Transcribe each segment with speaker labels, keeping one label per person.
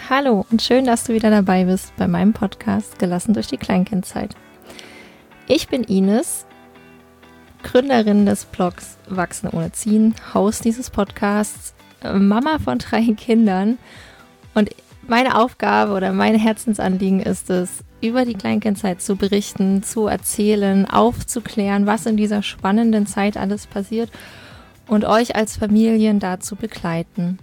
Speaker 1: Hallo und schön, dass du wieder dabei bist bei meinem Podcast Gelassen durch die Kleinkindzeit. Ich bin Ines, Gründerin des Blogs Wachsen ohne Ziehen, Host dieses Podcasts, Mama von 3 Kindern und meine Aufgabe oder mein Herzensanliegen ist es, über die Kleinkindzeit zu berichten, zu erzählen, aufzuklären, was in dieser spannenden Zeit alles passiert und euch als Familien dazu begleiten.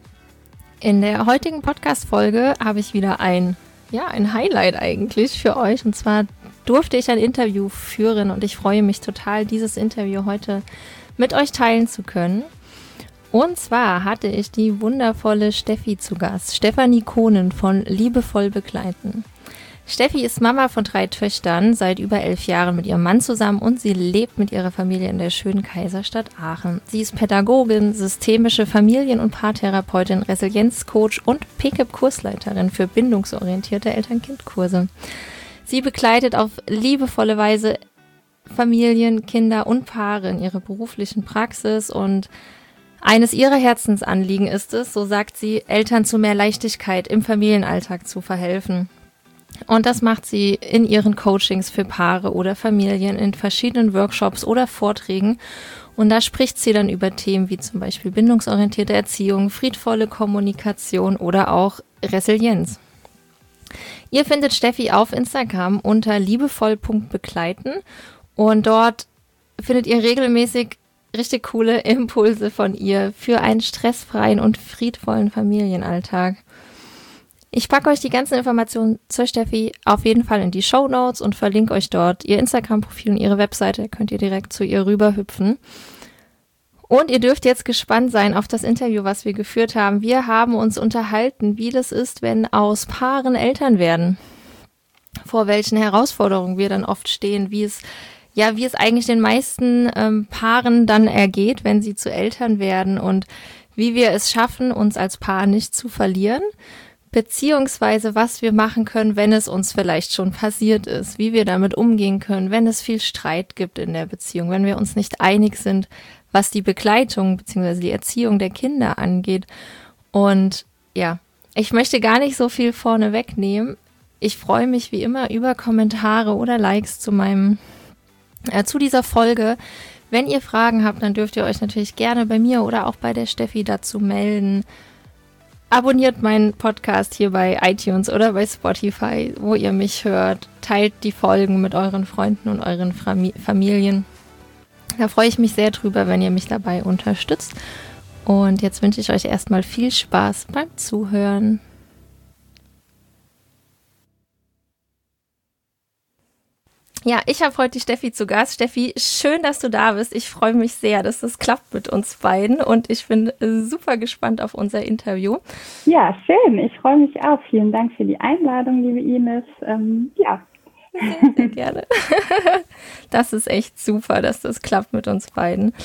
Speaker 1: In der heutigen Podcast-Folge habe ich wieder ein Highlight eigentlich für euch. Und zwar durfte ich ein Interview führen und ich freue mich total, dieses Interview heute mit euch teilen zu können. Und zwar hatte ich die wundervolle Steffi zu Gast, Stefanie Kohnen von Liebevoll begleiten. Steffi ist Mama von 3 Töchtern, seit über 11 Jahren mit ihrem Mann zusammen und sie lebt mit ihrer Familie in der schönen Kaiserstadt Aachen. Sie ist Pädagogin, systemische Familien- und Paartherapeutin, Resilienzcoach und PKIP-Kursleiterin für bindungsorientierte Eltern-Kind-Kurse. Sie begleitet auf liebevolle Weise Familien, Kinder und Paare in ihrer beruflichen Praxis und eines ihrer Herzensanliegen ist es, so sagt sie, Eltern zu mehr Leichtigkeit im Familienalltag zu verhelfen. Und das macht sie in ihren Coachings für Paare oder Familien, in verschiedenen Workshops oder Vorträgen. Und da spricht sie dann über Themen wie zum Beispiel bindungsorientierte Erziehung, friedvolle Kommunikation oder auch Resilienz. Ihr findet Steffi auf Instagram unter liebevoll.begleiten und dort findet ihr regelmäßig richtig coole Impulse von ihr für einen stressfreien und friedvollen Familienalltag. Ich packe euch die ganzen Informationen zur Steffi auf jeden Fall in die Shownotes und verlinke euch dort ihr Instagram-Profil und ihre Webseite. Da könnt ihr direkt zu ihr rüberhüpfen. Und ihr dürft jetzt gespannt sein auf das Interview, was wir geführt haben. Wir haben uns unterhalten, wie das ist, wenn aus Paaren Eltern werden. Vor welchen Herausforderungen wir dann oft stehen, wie es eigentlich den meisten Paaren dann ergeht, wenn sie zu Eltern werden und wie wir es schaffen, uns als Paar nicht zu verlieren. Beziehungsweise was wir machen können, wenn es uns vielleicht schon passiert ist, wie wir damit umgehen können, wenn es viel Streit gibt in der Beziehung, wenn wir uns nicht einig sind, was die Begleitung bzw. die Erziehung der Kinder angeht. Und ja, ich möchte gar nicht so viel vorne wegnehmen. Ich freue mich wie immer über Kommentare oder Likes zu dieser Folge. Wenn ihr Fragen habt, dann dürft ihr euch natürlich gerne bei mir oder auch bei der Steffi dazu melden. Abonniert meinen Podcast hier bei iTunes oder bei Spotify, wo ihr mich hört. Teilt die Folgen mit euren Freunden und euren Familien. Da freue ich mich sehr drüber, wenn ihr mich dabei unterstützt. Und jetzt wünsche ich euch erstmal viel Spaß beim Zuhören. Ja, ich habe heute die Steffi zu Gast. Steffi, schön, dass du da bist. Ich freue mich sehr, dass das klappt mit uns beiden und ich bin super gespannt auf unser Interview.
Speaker 2: Ja, schön. Ich freue mich auch. Vielen Dank für die Einladung, liebe Ines.
Speaker 1: Sehr, sehr gerne. Das ist echt super, dass das klappt mit uns beiden.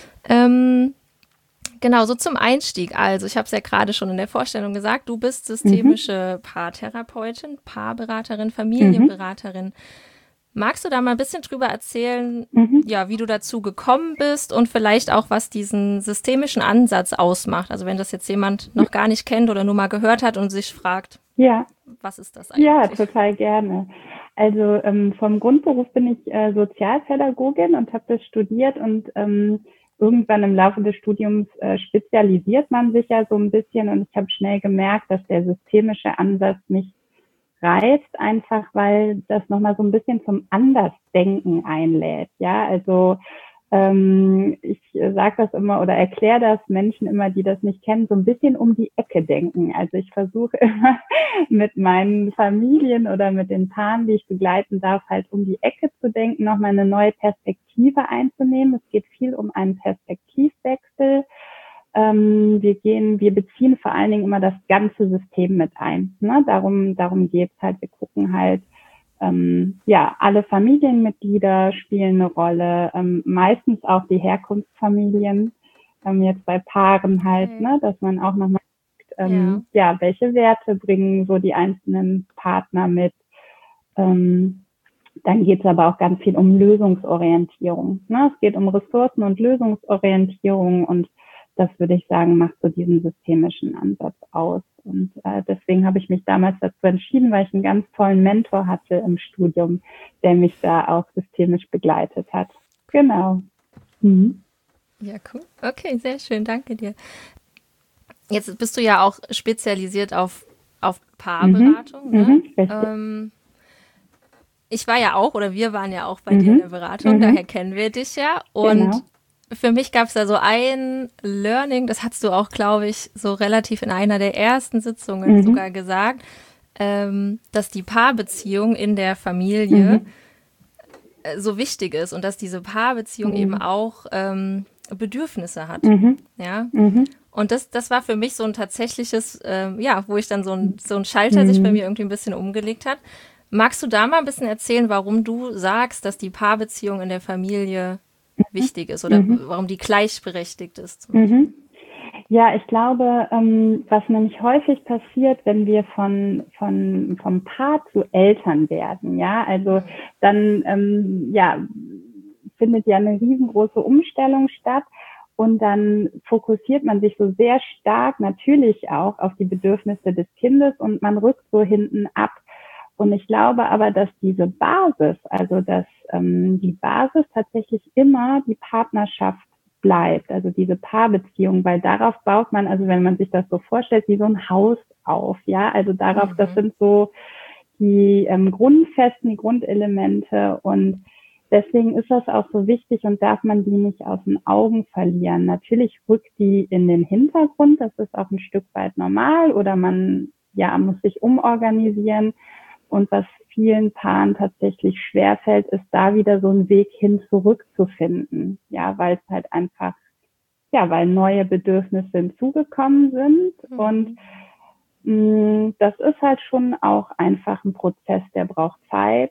Speaker 1: Genau, so zum Einstieg. Also, ich habe es ja gerade schon in der Vorstellung gesagt, du bist systemische Paartherapeutin, Paarberaterin, Familienberaterin. Magst du da mal ein bisschen drüber erzählen, wie du dazu gekommen bist und vielleicht auch, was diesen systemischen Ansatz ausmacht? Also wenn das jetzt jemand noch gar nicht kennt oder nur mal gehört hat und sich fragt, was ist das eigentlich?
Speaker 2: Ja, total gerne. Also vom Grundberuf bin ich Sozialpädagogin und habe das studiert und irgendwann im Laufe des Studiums spezialisiert man sich ja so ein bisschen und ich habe schnell gemerkt, dass der systemische Ansatz mich reizt, einfach weil das nochmal so ein bisschen zum Andersdenken einlädt. Ja, also ich sage das immer oder erkläre das Menschen immer, die das nicht kennen, so ein bisschen um die Ecke denken. Also ich versuche immer mit meinen Familien oder mit den Paaren, die ich begleiten darf, halt um die Ecke zu denken, nochmal eine neue Perspektive einzunehmen. Es geht viel um einen Perspektivwechsel. Wir beziehen vor allen Dingen immer das ganze System mit ein. Ne? Darum geht's halt. Wir gucken halt, alle Familienmitglieder spielen eine Rolle, meistens auch die Herkunftsfamilien, jetzt bei Paaren halt, ne, dass man auch nochmal guckt, welche Werte bringen so die einzelnen Partner mit. Dann geht's aber auch ganz viel um Lösungsorientierung. Ne? Es geht um Ressourcen- und Lösungsorientierung und das würde ich sagen, macht so diesen systemischen Ansatz aus. Und deswegen habe ich mich damals dazu entschieden, weil ich einen ganz tollen Mentor hatte im Studium, der mich da auch systemisch begleitet hat. Genau. Mhm.
Speaker 1: Ja, cool. Okay, sehr schön, danke dir. Jetzt bist du ja auch spezialisiert auf Paarberatung, ne? Ich war ja auch, oder wir waren ja auch bei dir in der Beratung, daher kennen wir dich ja. Und für mich gab es da so ein Learning, das hast du auch, glaube ich, so relativ in einer der ersten Sitzungen sogar gesagt, dass die Paarbeziehung in der Familie so wichtig ist und dass diese Paarbeziehung eben auch Bedürfnisse hat. Ja. Und das war für mich so ein tatsächliches, wo ich dann so ein Schalter sich bei mir irgendwie ein bisschen umgelegt hat. Magst du da mal ein bisschen erzählen, warum du sagst, dass die Paarbeziehung in der Familie wichtig ist oder warum die gleichberechtigt ist?
Speaker 2: Ja, ich glaube, was nämlich häufig passiert, wenn wir vom Paar zu Eltern werden, ja, also dann findet ja eine riesengroße Umstellung statt. Und dann fokussiert man sich so sehr stark natürlich auch auf die Bedürfnisse des Kindes und man rückt so hinten ab. Und ich glaube aber, dass diese Basis, also dass die Basis tatsächlich immer die Partnerschaft bleibt, also diese Paarbeziehung, weil darauf baut man, also wenn man sich das so vorstellt, wie so ein Haus auf, ja, also darauf, das sind so die Grundfesten, die Grundelemente und deswegen ist das auch so wichtig und darf man die nicht aus den Augen verlieren. Natürlich rückt die in den Hintergrund, das ist auch ein Stück weit normal oder man muss sich umorganisieren. Und was vielen Paaren tatsächlich schwerfällt, ist da wieder so einen Weg hin zurückzufinden. Ja, weil es halt einfach, weil neue Bedürfnisse hinzugekommen sind. Und das ist halt schon auch einfach ein Prozess, der braucht Zeit,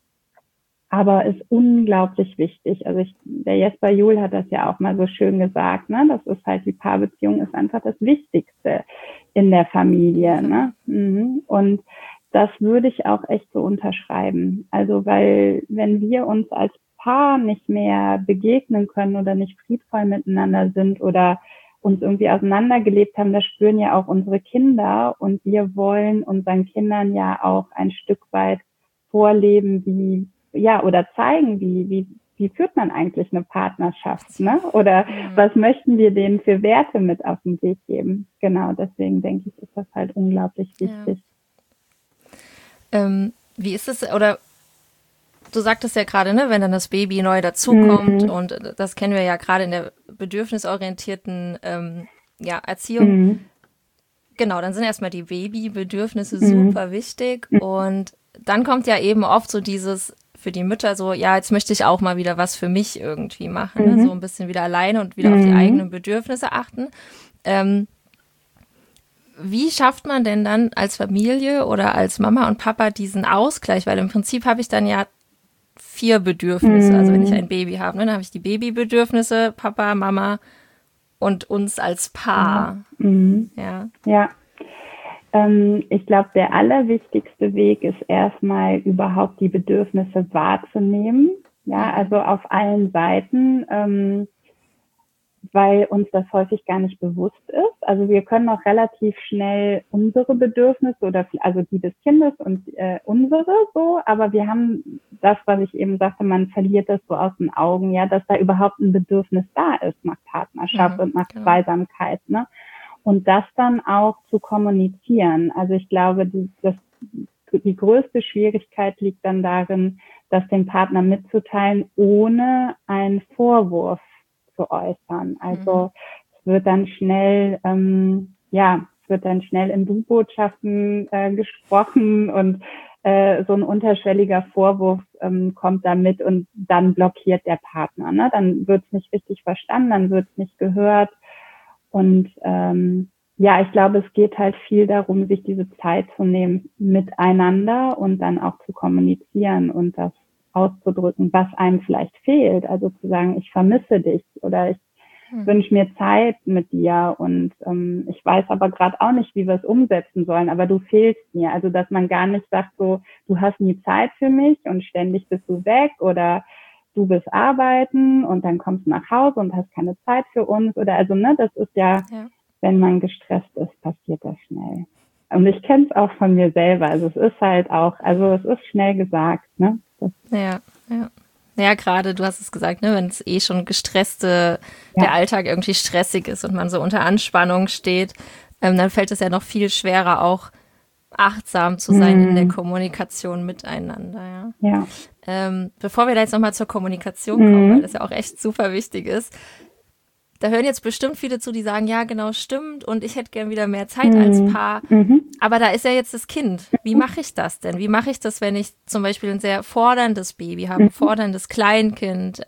Speaker 2: aber ist unglaublich wichtig. Also der Jesper Juhl hat das ja auch mal so schön gesagt, ne? Das ist halt, die Paarbeziehung ist einfach das Wichtigste in der Familie, ne? Und das würde ich auch echt so unterschreiben. Also, weil wenn wir uns als Paar nicht mehr begegnen können oder nicht friedvoll miteinander sind oder uns irgendwie auseinandergelebt haben, das spüren ja auch unsere Kinder und wir wollen unseren Kindern ja auch ein Stück weit vorleben, oder zeigen, wie führt man eigentlich eine Partnerschaft, ne? Oder was möchten wir denen für Werte mit auf den Weg geben? Genau, deswegen denke ich, ist das halt unglaublich wichtig.
Speaker 1: Ja. Wie ist es, oder du sagtest ja gerade, ne, wenn dann das Baby neu dazukommt und das kennen wir ja gerade in der bedürfnisorientierten Erziehung. Genau, dann sind erstmal die Babybedürfnisse super wichtig und dann kommt ja eben oft so dieses für die Mütter so, ja, jetzt möchte ich auch mal wieder was für mich irgendwie machen, ne? So ein bisschen wieder alleine und wieder auf die eigenen Bedürfnisse achten. Wie schafft man denn dann als Familie oder als Mama und Papa diesen Ausgleich? Weil im Prinzip habe ich dann ja 4 Bedürfnisse. Also wenn ich ein Baby habe, ne, dann habe ich die Babybedürfnisse, Papa, Mama und uns als Paar.
Speaker 2: Ja. Ich glaube, der allerwichtigste Weg ist erstmal überhaupt die Bedürfnisse wahrzunehmen. Ja, also auf allen Seiten. Weil uns das häufig gar nicht bewusst ist. Also wir können auch relativ schnell unsere Bedürfnisse also die des Kindes und unsere so, aber wir haben das, was ich eben sagte, man verliert das so aus den Augen, ja, dass da überhaupt ein Bedürfnis da ist nach Partnerschaft und nach Zweisamkeit, ne? Und das dann auch zu kommunizieren. Also ich glaube, die größte Schwierigkeit liegt dann darin, das dem Partner mitzuteilen, ohne einen Vorwurf zu äußern. Also es wird dann schnell, in Du-Botschaften gesprochen und so ein unterschwelliger Vorwurf kommt da mit und dann blockiert der Partner. Ne? Dann wird es nicht richtig verstanden, dann wird es nicht gehört. Und ich glaube, es geht halt viel darum, sich diese Zeit zu nehmen miteinander und dann auch zu kommunizieren und das auszudrücken, was einem vielleicht fehlt. Also zu sagen, ich vermisse dich oder ich wünsche mir Zeit mit dir und ich weiß aber gerade auch nicht, wie wir es umsetzen sollen, aber du fehlst mir. Also dass man gar nicht sagt so, du hast nie Zeit für mich und ständig bist du weg oder du bist arbeiten und dann kommst du nach Hause und hast keine Zeit für uns oder also, ne, das ist ja, wenn man gestresst ist, passiert das schnell. Und ich kenne es auch von mir selber. Also es ist halt auch, also es ist schnell gesagt, ne?
Speaker 1: Ja. Ja, gerade, du hast es gesagt, ne, wenn es schon der Alltag irgendwie stressig ist und man so unter Anspannung steht, dann fällt es ja noch viel schwerer, auch achtsam zu sein in der Kommunikation miteinander. Ja. Bevor wir da jetzt nochmal zur Kommunikation kommen, weil das ja auch echt super wichtig ist, da hören jetzt bestimmt viele zu, die sagen, ja, genau, stimmt und ich hätte gern wieder mehr Zeit als Paar. Aber da ist ja jetzt das Kind. Wie mache ich das denn? Wie mache ich das, wenn ich zum Beispiel ein sehr forderndes Baby habe, ein forderndes Kleinkind?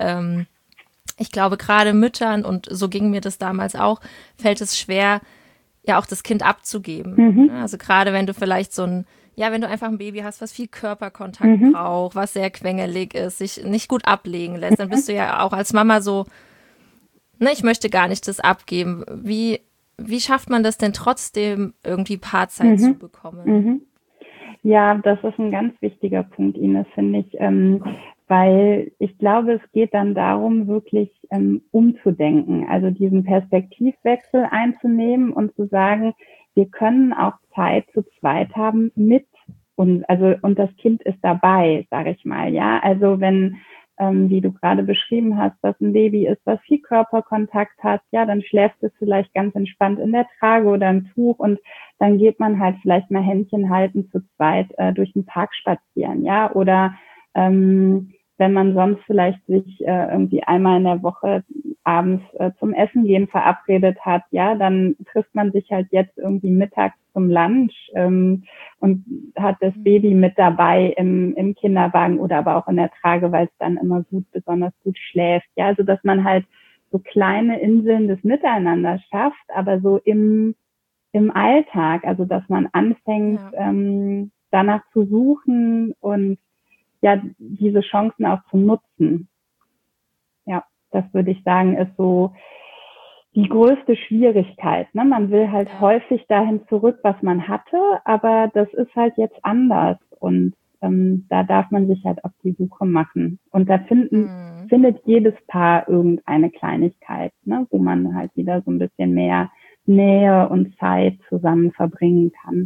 Speaker 1: Ich glaube, gerade Müttern, und so ging mir das damals auch, fällt es schwer, ja auch das Kind abzugeben. Also gerade wenn du vielleicht wenn du einfach ein Baby hast, was viel Körperkontakt braucht, was sehr quengelig ist, sich nicht gut ablegen lässt, dann bist du ja auch als Mama so, ich möchte gar nicht das abgeben. Wie schafft man das denn trotzdem, irgendwie Paarzeit zu bekommen?
Speaker 2: Ja, das ist ein ganz wichtiger Punkt, Ines, finde ich, weil ich glaube, es geht dann darum, wirklich umzudenken, also diesen Perspektivwechsel einzunehmen und zu sagen, wir können auch Zeit zu zweit haben und das Kind ist dabei, sage ich mal, ja. Also wenn wie du gerade beschrieben hast, dass ein Baby ist, was viel Körperkontakt hat, ja, dann schläft es vielleicht ganz entspannt in der Trage oder im Tuch und dann geht man halt vielleicht mal Händchen halten zu zweit durch den Park spazieren, ja, oder wenn man sonst vielleicht sich irgendwie einmal in der Woche abends zum Essen gehen verabredet hat, ja, dann trifft man sich halt jetzt irgendwie mittags zum Lunch und hat das Baby mit dabei im Kinderwagen oder aber auch in der Trage, weil es dann immer besonders gut schläft. Ja, also dass man halt so kleine Inseln des Miteinander schafft, aber so im Alltag, also dass man anfängt, danach zu suchen und ja, diese Chancen auch zu nutzen. Ja, das würde ich sagen, ist so die größte Schwierigkeit. Ne? Man will halt häufig dahin zurück, was man hatte, aber das ist halt jetzt anders und da darf man sich halt auf die Suche machen. Und da findet jedes Paar irgendeine Kleinigkeit, ne? Wo man halt wieder so ein bisschen mehr Nähe und Zeit zusammen verbringen kann.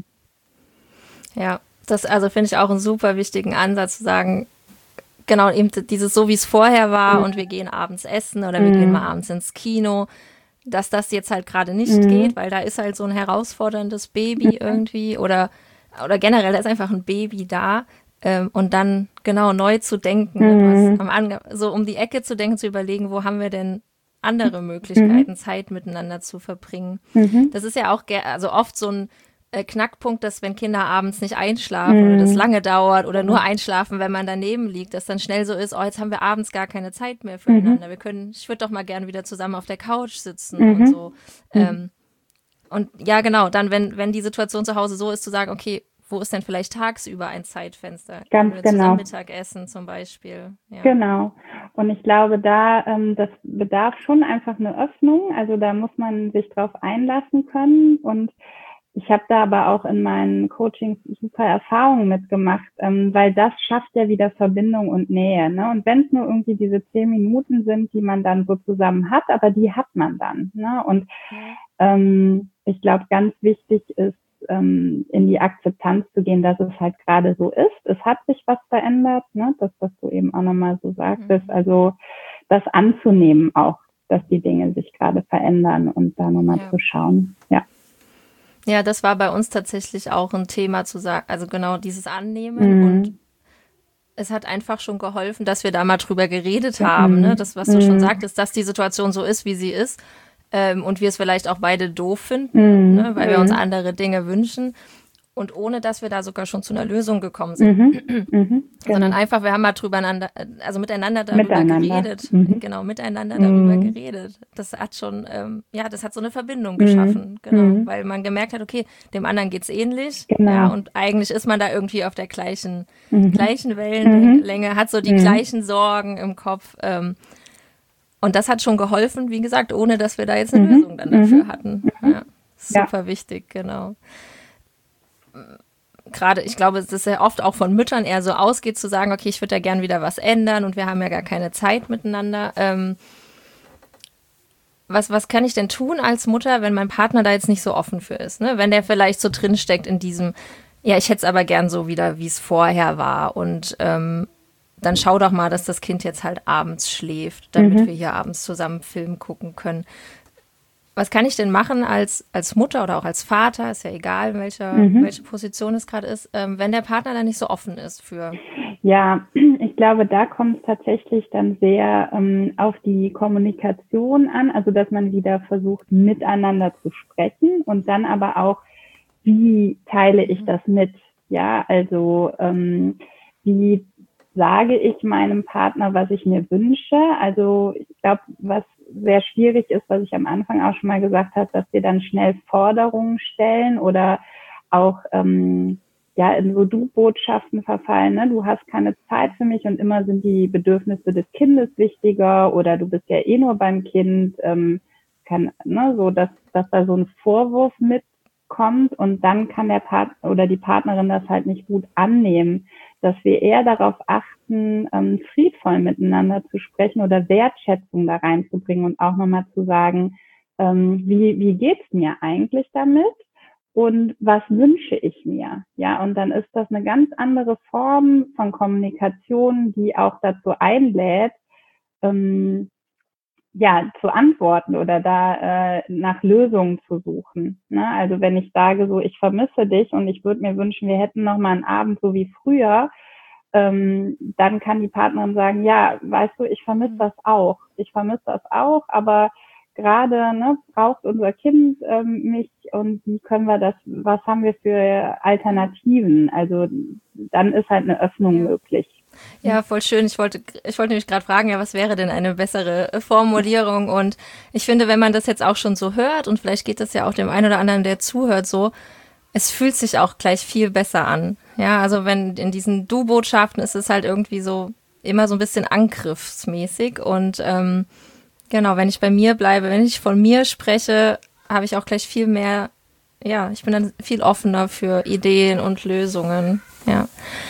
Speaker 1: Ja, das finde ich auch einen super wichtigen Ansatz zu sagen, genau, eben dieses so, wie es vorher war und wir gehen abends essen oder wir gehen mal abends ins Kino, dass das jetzt halt gerade nicht geht, weil da ist halt so ein herausforderndes Baby irgendwie oder generell, da ist einfach ein Baby da und dann genau neu zu denken, so um die Ecke zu denken, zu überlegen, wo haben wir denn andere Möglichkeiten, Zeit miteinander zu verbringen. Das ist ja auch also oft so ein Knackpunkt, dass wenn Kinder abends nicht einschlafen oder das lange dauert oder nur einschlafen, wenn man daneben liegt, dass dann schnell so ist, jetzt haben wir abends gar keine Zeit mehr füreinander. Ich würde doch mal gern wieder zusammen auf der Couch sitzen und so. Und ja, genau, dann, wenn die Situation zu Hause so ist, zu sagen, okay, wo ist denn vielleicht tagsüber ein Zeitfenster?
Speaker 2: Ganz genau.
Speaker 1: Zusammen Mittagessen zum Beispiel. Ja.
Speaker 2: Genau. Und ich glaube, das bedarf schon einfach eine Öffnung. Also da muss man sich drauf einlassen können. Und ich habe da aber auch in meinen Coachings super Erfahrungen mitgemacht, weil das schafft ja wieder Verbindung und Nähe. Ne? Und wenn es nur irgendwie diese 10 Minuten sind, die man dann so zusammen hat, aber die hat man dann. Ne? Und ich glaube, ganz wichtig ist, in die Akzeptanz zu gehen, dass es halt gerade so ist. Es hat sich was verändert, ne? Das, was du eben auch nochmal so sagtest. Also das anzunehmen auch, dass die Dinge sich gerade verändern und da nochmal zu schauen. Ja.
Speaker 1: Ja, das war bei uns tatsächlich auch ein Thema zu sagen, also genau dieses Annehmen und es hat einfach schon geholfen, dass wir da mal drüber geredet haben, ne? Das, was du schon sagtest, dass die Situation so ist, wie sie ist und wir es vielleicht auch beide doof finden, ne? Weil wir uns andere Dinge wünschen und ohne, dass wir da sogar schon zu einer Lösung gekommen sind, sondern einfach, wir haben mal miteinander darüber geredet, miteinander darüber geredet. Das hat schon, das hat so eine Verbindung geschaffen, weil man gemerkt hat, okay, dem anderen geht's ähnlich, und eigentlich ist man da irgendwie auf der gleichen Wellenlänge, hat so die gleichen Sorgen im Kopf, und das hat schon geholfen, wie gesagt, ohne, dass wir da jetzt eine Lösung dann dafür hatten. Ja, super wichtig, genau. Gerade, ich glaube, es ist ja oft auch von Müttern eher so ausgeht, zu sagen, okay, ich würde da gern wieder was ändern und wir haben ja gar keine Zeit miteinander. was kann ich denn tun als Mutter, wenn mein Partner da jetzt nicht so offen für ist, ne? Wenn der vielleicht so drinsteckt in diesem, ja, ich hätte es aber gern so wieder, wie es vorher war und dann schau doch mal, dass das Kind jetzt halt abends schläft, damit wir hier abends zusammen Film gucken können. Was kann ich denn machen als Mutter oder auch als Vater, ist ja egal, welche Position es gerade ist, wenn der Partner da nicht so offen ist für...
Speaker 2: Ja, ich glaube, da kommt es tatsächlich dann sehr auf die Kommunikation an, also dass man wieder versucht, miteinander zu sprechen und dann aber auch, wie teile ich das mit? Ja, also wie sage ich meinem Partner, was ich mir wünsche? Also ich glaube, was sehr schwierig ist, was ich am Anfang auch schon mal gesagt habe, dass wir dann schnell Forderungen stellen oder auch ja in so Du-Botschaften verfallen. Ne? Du hast keine Zeit für mich und immer sind die Bedürfnisse des Kindes wichtiger oder du bist ja eh nur beim Kind. So, dass da so ein Vorwurf mitkommt und dann kann der Partner oder die Partnerin das halt nicht gut annehmen, dass wir eher darauf achten, friedvoll miteinander zu sprechen oder Wertschätzung da reinzubringen und auch nochmal zu sagen, wie geht's mir eigentlich damit und was wünsche ich mir? Ja, und dann ist das eine ganz andere Form von Kommunikation, die auch dazu einlädt, ja, zu antworten oder da nach Lösungen zu suchen. Ne? Also wenn ich sage so, ich vermisse dich und ich würde mir wünschen, wir hätten noch mal einen Abend so wie früher, dann kann die Partnerin sagen, ja, weißt du, ich vermisse das auch. Ich vermisse das auch, aber gerade braucht unser Kind mich und wie können wir das, was haben wir für Alternativen? Also dann ist halt eine Öffnung möglich.
Speaker 1: Ja, voll schön. Ich wollte nämlich gerade fragen, ja, was wäre denn eine bessere Formulierung? Und ich finde, wenn man das jetzt auch schon so hört, und vielleicht geht das ja auch dem einen oder anderen, der zuhört, so, es fühlt sich auch gleich viel besser an. Ja, also wenn in diesen Du-Botschaften ist es halt irgendwie so immer so ein bisschen angriffsmäßig. Und genau, wenn ich bei mir bleibe, wenn ich von mir spreche, habe ich auch gleich viel mehr, ja, ich bin dann viel offener für Ideen und Lösungen. Ja.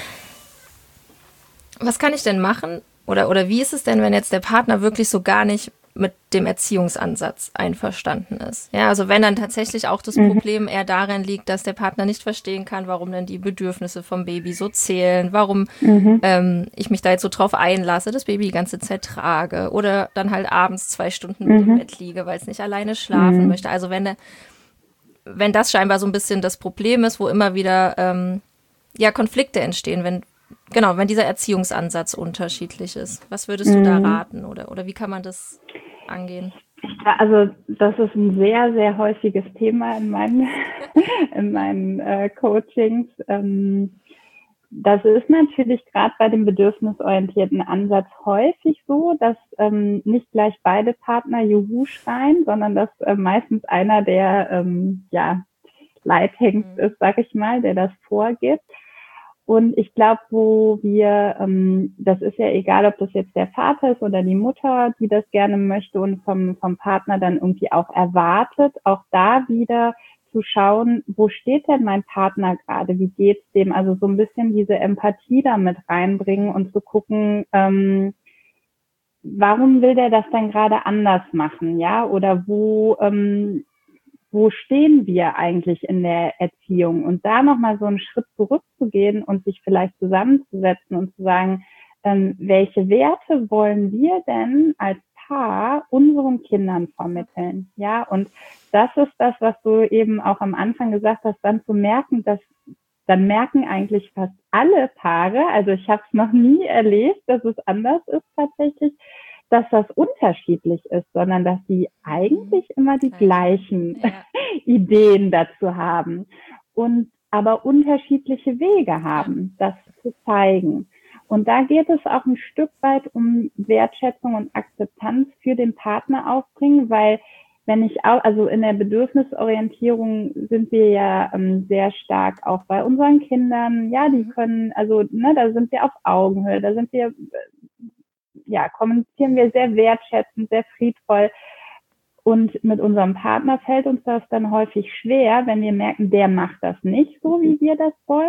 Speaker 1: Was kann ich denn machen? Oder wie ist es denn, wenn jetzt der Partner wirklich so gar nicht mit dem Erziehungsansatz einverstanden ist? Ja, also wenn dann tatsächlich auch das Problem eher darin liegt, dass der Partner nicht verstehen kann, warum denn die Bedürfnisse vom Baby so zählen, warum ich mich da jetzt so drauf einlasse, das Baby die ganze Zeit trage oder dann halt abends 2 Stunden mit im Bett liege, weil es nicht alleine schlafen möchte. Also wenn das scheinbar so ein bisschen das Problem ist, wo immer wieder Konflikte entstehen, wenn dieser Erziehungsansatz unterschiedlich ist. Was würdest du da raten oder wie kann man das angehen?
Speaker 2: Also das ist ein sehr, sehr häufiges Thema in meinen Coachings. Das ist natürlich gerade bei dem bedürfnisorientierten Ansatz häufig so, dass nicht gleich beide Partner Juhu schreien, sondern dass meistens einer der Leithengst ist, sag ich mal, der das vorgibt. Und ich glaube, wo wir, das ist ja egal, ob das jetzt der Vater ist oder die Mutter, die das gerne möchte und vom Partner dann irgendwie auch erwartet, auch da wieder zu schauen, wo steht denn mein Partner gerade, wie geht's dem? Also so ein bisschen diese Empathie damit reinbringen und zu gucken, warum will der das dann gerade anders machen, ja? Oder wo stehen wir eigentlich in der Erziehung? Und da nochmal so einen Schritt zurückzugehen und sich vielleicht zusammenzusetzen und zu sagen, welche Werte wollen wir denn als Paar unseren Kindern vermitteln? Ja, und das ist das, was du eben auch am Anfang gesagt hast, dann zu merken, dann merken eigentlich fast alle Paare, also ich habe es noch nie erlebt, dass es anders ist tatsächlich, dass das unterschiedlich ist, sondern dass sie eigentlich immer die gleichen Ideen dazu haben und aber unterschiedliche Wege haben, das zu zeigen. Und da geht es auch ein Stück weit um Wertschätzung und Akzeptanz für den Partner aufbringen, weil wenn ich auch, also in der Bedürfnisorientierung sind wir ja sehr stark auch bei unseren Kindern, ja, die können, also da sind wir auf Augenhöhe, da sind wir kommunizieren wir sehr wertschätzend, sehr friedvoll. Und mit unserem Partner fällt uns das dann häufig schwer, wenn wir merken, der macht das nicht so, wie wir das wollen.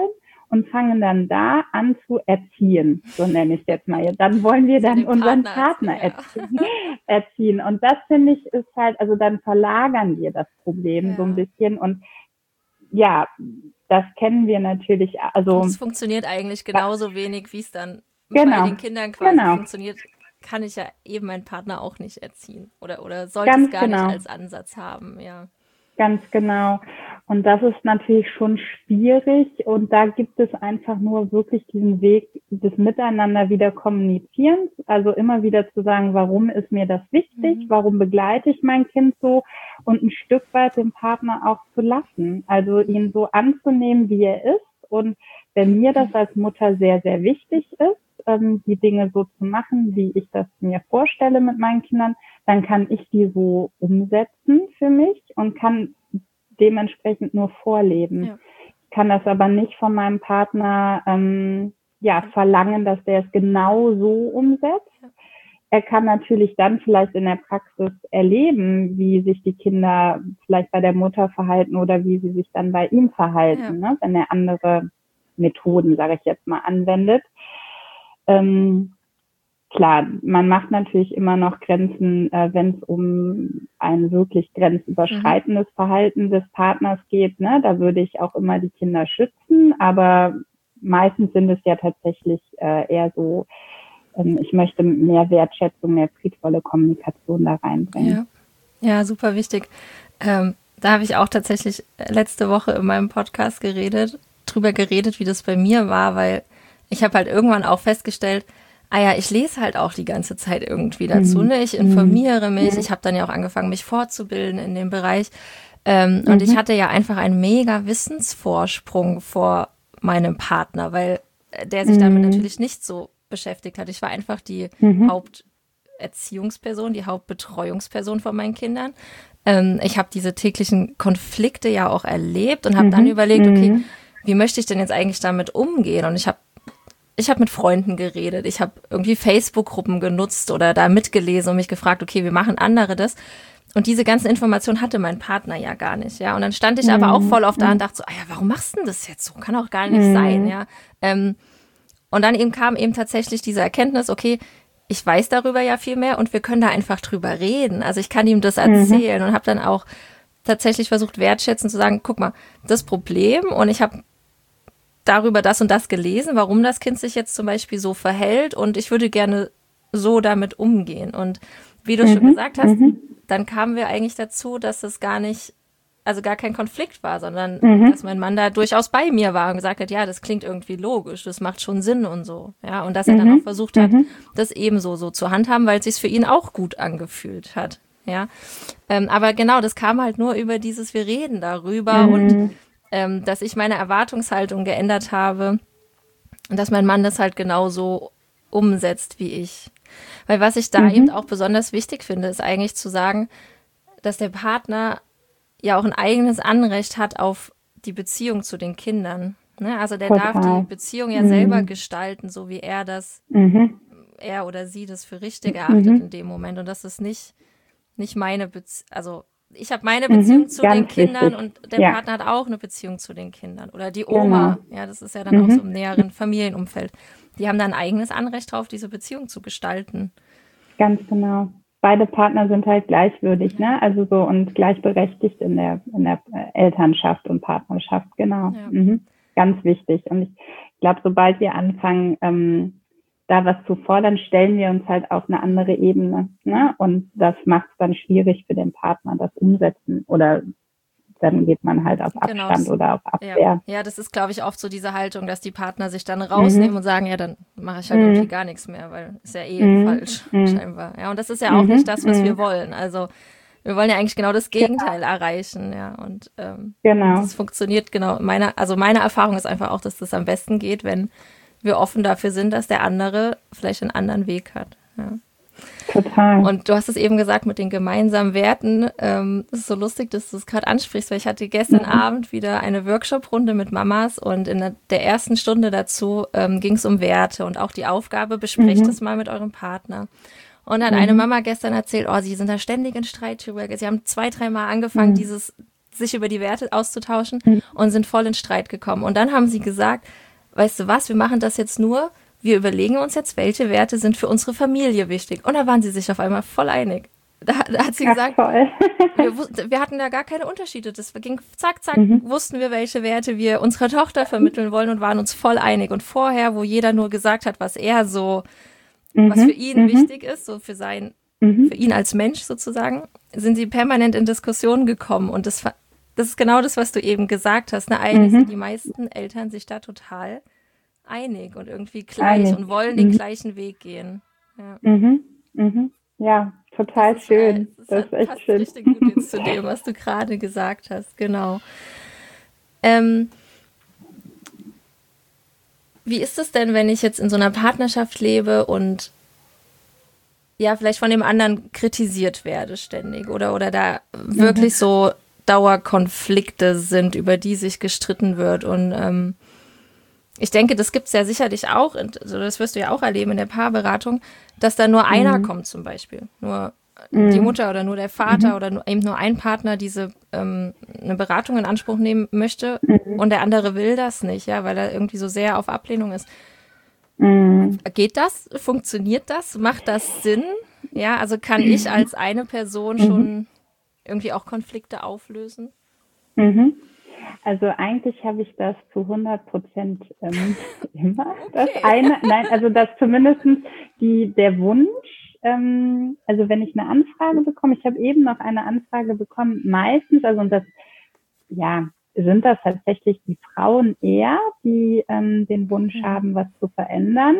Speaker 2: und fangen dann da an zu erziehen, so nenne ich es jetzt mal. Dann wollen wir dann unseren Partner erziehen. Und das, finde ich, ist halt, also dann verlagern wir das Problem so ein bisschen. Und ja, das kennen wir natürlich. Also
Speaker 1: es funktioniert eigentlich genauso wenig, wie es dann bei den Kindern quasi funktioniert. Kann ich ja eben meinen Partner auch nicht erziehen oder sollte es gar nicht als Ansatz haben, ja.
Speaker 2: Ganz genau. Und das ist natürlich schon schwierig. Und da gibt es einfach nur wirklich diesen Weg des Miteinander wieder Kommunizierens. Also immer wieder zu sagen, warum ist mir das wichtig? Warum begleite ich mein Kind so? Und ein Stück weit den Partner auch zu lassen. Also ihn so anzunehmen, wie er ist. Und wenn mir das als Mutter sehr, sehr wichtig ist, die Dinge so zu machen, wie ich das mir vorstelle mit meinen Kindern, dann kann ich die so umsetzen für mich und kann dementsprechend nur vorleben. Ja. Ich kann das aber nicht von meinem Partner verlangen, dass der es genau so umsetzt. Ja. Er kann natürlich dann vielleicht in der Praxis erleben, wie sich die Kinder vielleicht bei der Mutter verhalten oder wie sie sich dann bei ihm verhalten, ne? Wenn er andere Methoden, sage ich jetzt mal, anwendet. Klar, man macht natürlich immer noch Grenzen, wenn es um ein wirklich grenzüberschreitendes Verhalten des Partners geht. Ne? Da würde ich auch immer die Kinder schützen, aber meistens sind es ja tatsächlich eher so, ich möchte mehr Wertschätzung, mehr friedvolle Kommunikation da reinbringen.
Speaker 1: Ja, super wichtig. Da habe ich auch tatsächlich letzte Woche in meinem Podcast drüber geredet, wie das bei mir war, weil ich habe halt irgendwann auch festgestellt, ich lese halt auch die ganze Zeit irgendwie dazu, ne? Ich informiere mich, ich habe dann ja auch angefangen, mich fortzubilden in dem Bereich und ich hatte ja einfach einen mega Wissensvorsprung vor meinem Partner, weil der sich damit natürlich nicht so beschäftigt hat. Ich war einfach die Haupterziehungsperson, die Hauptbetreuungsperson von meinen Kindern. Ich habe diese täglichen Konflikte ja auch erlebt und habe dann überlegt, okay, wie möchte ich denn jetzt eigentlich damit umgehen? Und ich habe mit Freunden geredet, ich habe irgendwie Facebook-Gruppen genutzt oder da mitgelesen und mich gefragt, okay, wie machen andere das? Und diese ganzen Informationen hatte mein Partner ja gar nicht, ja. Und dann stand ich aber auch voll auf da und dachte so, warum machst du denn das jetzt so? Kann auch gar nicht sein, ja. Und dann kam tatsächlich diese Erkenntnis, okay, ich weiß darüber ja viel mehr und wir können da einfach drüber reden. Also ich kann ihm das erzählen und habe dann auch tatsächlich versucht, wertschätzend zu sagen, guck mal, das Problem und ich habe darüber das und das gelesen, warum das Kind sich jetzt zum Beispiel so verhält und ich würde gerne so damit umgehen. Und wie du schon gesagt hast, dann kamen wir eigentlich dazu, dass es gar kein Konflikt war, sondern dass mein Mann da durchaus bei mir war und gesagt hat, ja, das klingt irgendwie logisch, das macht schon Sinn und so. Ja, und dass er dann auch versucht hat, das ebenso so zu handhaben, weil es sich für ihn auch gut angefühlt hat. Ja, aber genau, das kam halt nur über dieses, wir reden darüber und dass ich meine Erwartungshaltung geändert habe und dass mein Mann das halt genauso umsetzt wie ich. Weil was ich da eben auch besonders wichtig finde, ist eigentlich zu sagen, dass der Partner ja auch ein eigenes Anrecht hat auf die Beziehung zu den Kindern. Ne? Also der darf die Beziehung ja selber gestalten, so wie er oder sie das für richtig erachtet in dem Moment. Und das ist nicht meine Beziehung, also ich habe meine Beziehung zu den Kindern und der Partner hat auch eine Beziehung zu den Kindern. Oder die Oma, ja, das ist ja dann auch so im näheren Familienumfeld. Die haben dann ein eigenes Anrecht drauf, diese Beziehung zu gestalten.
Speaker 2: Ganz genau. Beide Partner sind halt gleichwürdig, ne? Also so und gleichberechtigt in der Elternschaft und Partnerschaft, genau. Ja. Ganz wichtig. Und ich glaube, sobald wir anfangen, da was zu fordern, stellen wir uns halt auf eine andere Ebene, ne? Und das macht es dann schwierig für den Partner, das umsetzen. Oder dann geht man halt auf Abstand oder auf Abwehr.
Speaker 1: Ja, das ist, glaube ich, oft so diese Haltung, dass die Partner sich dann rausnehmen und sagen, ja, dann mache ich halt irgendwie gar nichts mehr, weil ist ja falsch, scheinbar. Ja, und das ist ja auch nicht das, was wir wollen. Also wir wollen ja eigentlich genau das Gegenteil erreichen, ja. Und das funktioniert genau. Meine Erfahrung ist einfach auch, dass das am besten geht, wenn wir offen dafür sind, dass der andere vielleicht einen anderen Weg hat. Ja.
Speaker 2: Total.
Speaker 1: Und du hast es eben gesagt mit den gemeinsamen Werten. Es ist so lustig, dass du es gerade ansprichst, weil ich hatte gestern Abend wieder eine Workshop-Runde mit Mamas und in der ersten Stunde dazu ging es um Werte und auch die Aufgabe, besprecht es mal mit eurem Partner. Und dann hat eine Mama gestern erzählt, sie sind da ständig in Streit drüber. Sie haben 2-3 Mal angefangen, sich über die Werte auszutauschen und sind voll in Streit gekommen. Und dann haben sie gesagt, weißt du was, wir machen das jetzt nur, wir überlegen uns jetzt, welche Werte sind für unsere Familie wichtig. Und da waren sie sich auf einmal voll einig. Da hat sie gesagt, wir hatten da gar keine Unterschiede. Das ging zack, zack, wussten wir, welche Werte wir unserer Tochter vermitteln wollen und waren uns voll einig. Und vorher, wo jeder nur gesagt hat, was er so, was für ihn wichtig ist, so für ihn als Mensch sozusagen, sind sie permanent in Diskussionen gekommen. Und das ist genau das, was du eben gesagt hast. Ne? Eigentlich sind die meisten Eltern sich da total einig und irgendwie gleich und wollen den gleichen Weg gehen. Ja.
Speaker 2: Ja, total schön. Das ist echt
Speaker 1: passt
Speaker 2: schön.
Speaker 1: Richtig gut jetzt zu dem, was du gerade gesagt hast. Genau. Wie ist es denn, wenn ich jetzt in so einer Partnerschaft lebe und ja, vielleicht von dem anderen kritisiert werde ständig oder da wirklich so Dauerkonflikte sind, über die sich gestritten wird und ich denke, das gibt es ja sicherlich auch, also das wirst du ja auch erleben in der Paarberatung, dass da nur einer kommt zum Beispiel, nur die Mutter oder nur der Vater oder eben nur ein Partner eine Beratung in Anspruch nehmen möchte und der andere will das nicht, ja, weil er irgendwie so sehr auf Ablehnung ist. Geht das? Funktioniert das? Macht das Sinn? Ja, also kann ich als eine Person schon irgendwie auch Konflikte auflösen?
Speaker 2: Also eigentlich habe ich das zu 100% immer. Also dass zumindest der Wunsch, also wenn ich eine Anfrage bekomme, ich habe eben noch eine Anfrage bekommen, meistens, also und das, ja, sind das tatsächlich die Frauen eher, die den Wunsch haben, was zu verändern.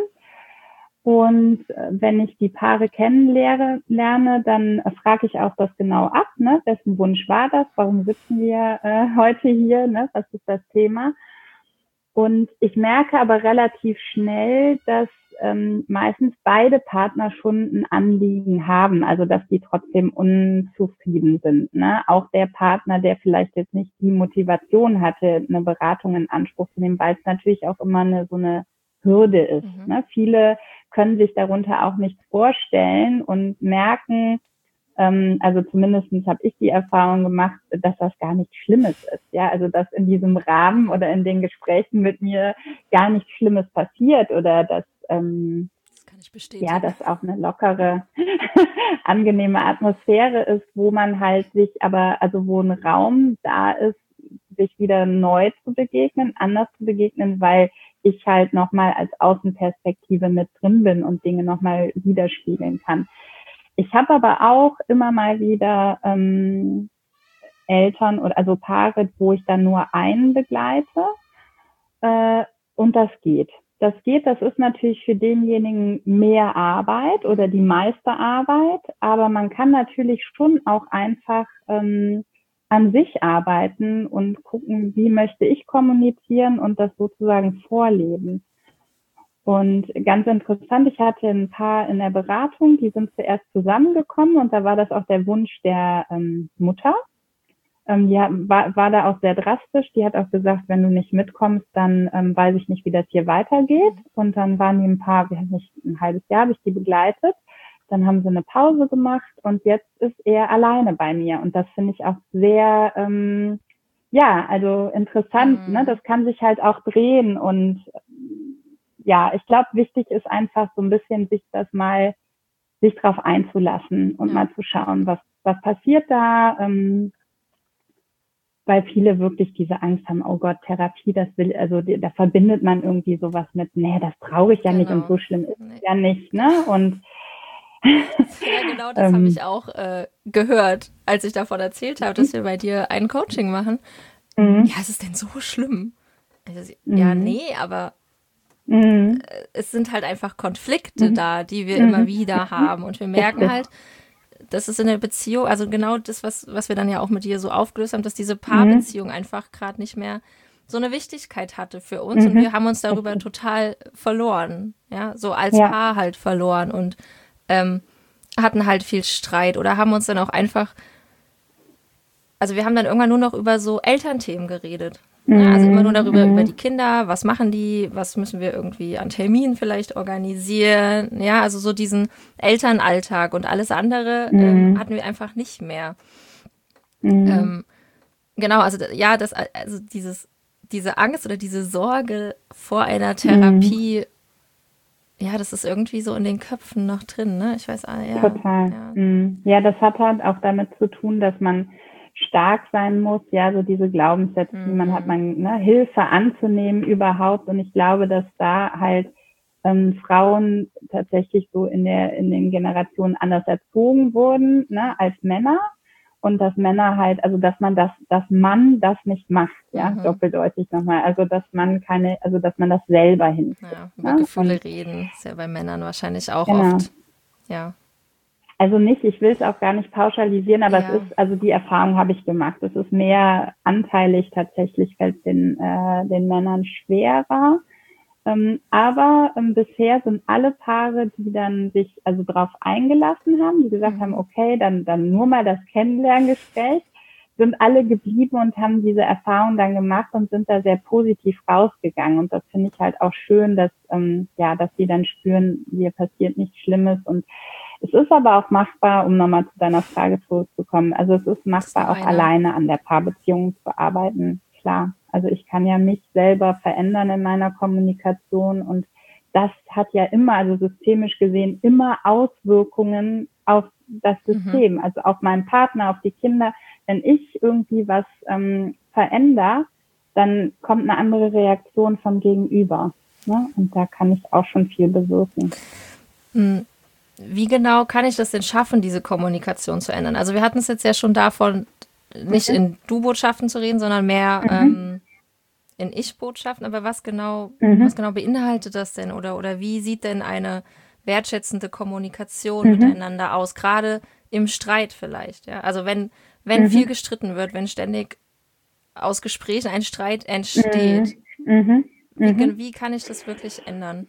Speaker 2: Und wenn ich die Paare kennenlerne, dann frage ich auch das genau ab, ne? Wessen Wunsch war das? Warum sitzen wir heute hier? Ne? Was ist das Thema? Und ich merke aber relativ schnell, dass meistens beide Partner schon ein Anliegen haben, also dass die trotzdem unzufrieden sind. Ne? Auch der Partner, der vielleicht jetzt nicht die Motivation hatte, eine Beratung in Anspruch zu nehmen, weil es natürlich auch immer so eine Hürde ist. Ne? Viele können sich darunter auch nichts vorstellen und merken, also zumindest habe ich die Erfahrung gemacht, dass das gar nichts Schlimmes ist. Ja, also dass in diesem Rahmen oder in den Gesprächen mit mir gar nichts Schlimmes passiert oder dass
Speaker 1: das kann ich bestätigen.
Speaker 2: Ja, dass auch eine lockere, angenehme Atmosphäre ist, wo man halt sich wo ein Raum da ist, sich wieder neu zu begegnen, anders zu begegnen, weil ich halt nochmal als Außenperspektive mit drin bin und Dinge nochmal widerspiegeln kann. Ich habe aber auch immer mal wieder Eltern oder also Paare, wo ich dann nur einen begleite und das geht. Das ist natürlich für denjenigen mehr Arbeit oder die meiste Arbeit, aber man kann natürlich schon auch einfach an sich arbeiten und gucken, wie möchte ich kommunizieren und das sozusagen vorleben. Und ganz interessant, ich hatte ein Paar in der Beratung, die sind zuerst zusammengekommen und da war das auch der Wunsch der Mutter. Die war da auch sehr drastisch. Die hat auch gesagt, wenn du nicht mitkommst, dann weiß ich nicht, wie das hier weitergeht. Und dann waren die ein halbes Jahr habe ich die begleitet. Dann haben sie eine Pause gemacht und jetzt ist er alleine bei mir. Und das finde ich auch sehr, also interessant. Ne? Das kann sich halt auch drehen. Und ja, ich glaube, wichtig ist einfach so ein bisschen sich drauf einzulassen und mal zu schauen, was passiert da. Weil viele wirklich diese Angst haben, oh Gott, Therapie, da verbindet man irgendwie sowas mit, nee, das brauche ich ja nicht und so schlimm ist es ja nicht, ne? Und
Speaker 1: ja, genau, das habe ich auch gehört, als ich davon erzählt habe, dass wir bei dir ein Coaching machen. Ja, ist es denn so schlimm? Also, ja, nee, aber es sind halt einfach Konflikte da, die wir immer wieder haben und wir merken halt, das ist in der Beziehung, also genau das, was wir dann ja auch mit dir so aufgelöst haben, dass diese Paarbeziehung einfach gerade nicht mehr so eine Wichtigkeit hatte für uns und wir haben uns darüber total verloren, ja, so als Paar halt verloren und hatten halt viel Streit oder haben uns dann auch einfach, also wir haben dann irgendwann nur noch über so Elternthemen geredet. Ja, also immer nur darüber, über die Kinder, was machen die, was müssen wir irgendwie an Terminen vielleicht organisieren, ja, also so diesen Elternalltag und alles andere hatten wir einfach nicht mehr. Genau, also ja, diese Angst oder diese Sorge vor einer Therapie, ja, das ist irgendwie so in den Köpfen noch drin, ne? Ich weiß, ja.
Speaker 2: Total. Ja, das hat halt auch damit zu tun, dass man stark sein muss, ja, so diese Glaubenssätze, die man hat, Hilfe anzunehmen überhaupt. Und ich glaube, dass da halt Frauen tatsächlich so in den Generationen anders erzogen wurden, ne, als Männer. Und dass Männer halt, also dass man das nicht macht, ja, doppeldeutig nochmal. Also dass man das selber hinkriegt.
Speaker 1: Ja, über Gefühle reden, ist ja bei Männern wahrscheinlich auch oft. Ja.
Speaker 2: Also ich will es auch gar nicht pauschalisieren, aber es ist, also die Erfahrung habe ich gemacht. Es ist mehr anteilig tatsächlich, fällt den Männern schwerer. Aber bisher sind alle Paare, die dann sich also drauf eingelassen haben, die gesagt haben, okay, dann nur mal das Kennenlerngespräch, sind alle geblieben und haben diese Erfahrung dann gemacht und sind da sehr positiv rausgegangen. Und das finde ich halt auch schön, dass die dann spüren, hier passiert nichts Schlimmes. Und es ist aber auch machbar, um nochmal zu deiner Frage zurückzukommen, also es ist machbar, auch alleine an der Paarbeziehung zu arbeiten, klar. Also ich kann ja mich selber verändern in meiner Kommunikation und das hat ja immer, also systemisch gesehen, immer Auswirkungen auf das System, also auf meinen Partner, auf die Kinder. Wenn ich irgendwie was verändere, dann kommt eine andere Reaktion vom Gegenüber. Ne? Und da kann ich auch schon viel bewirken.
Speaker 1: Wie genau kann ich das denn schaffen, diese Kommunikation zu ändern? Also wir hatten es jetzt ja schon davon, nicht in Du-Botschaften zu reden, sondern mehr in Ich-Botschaften. Aber was genau beinhaltet das denn? Oder wie sieht denn eine wertschätzende Kommunikation miteinander aus? Gerade im Streit vielleicht. Ja? Also wenn viel gestritten wird, wenn ständig aus Gesprächen ein Streit entsteht, wie kann ich das wirklich ändern?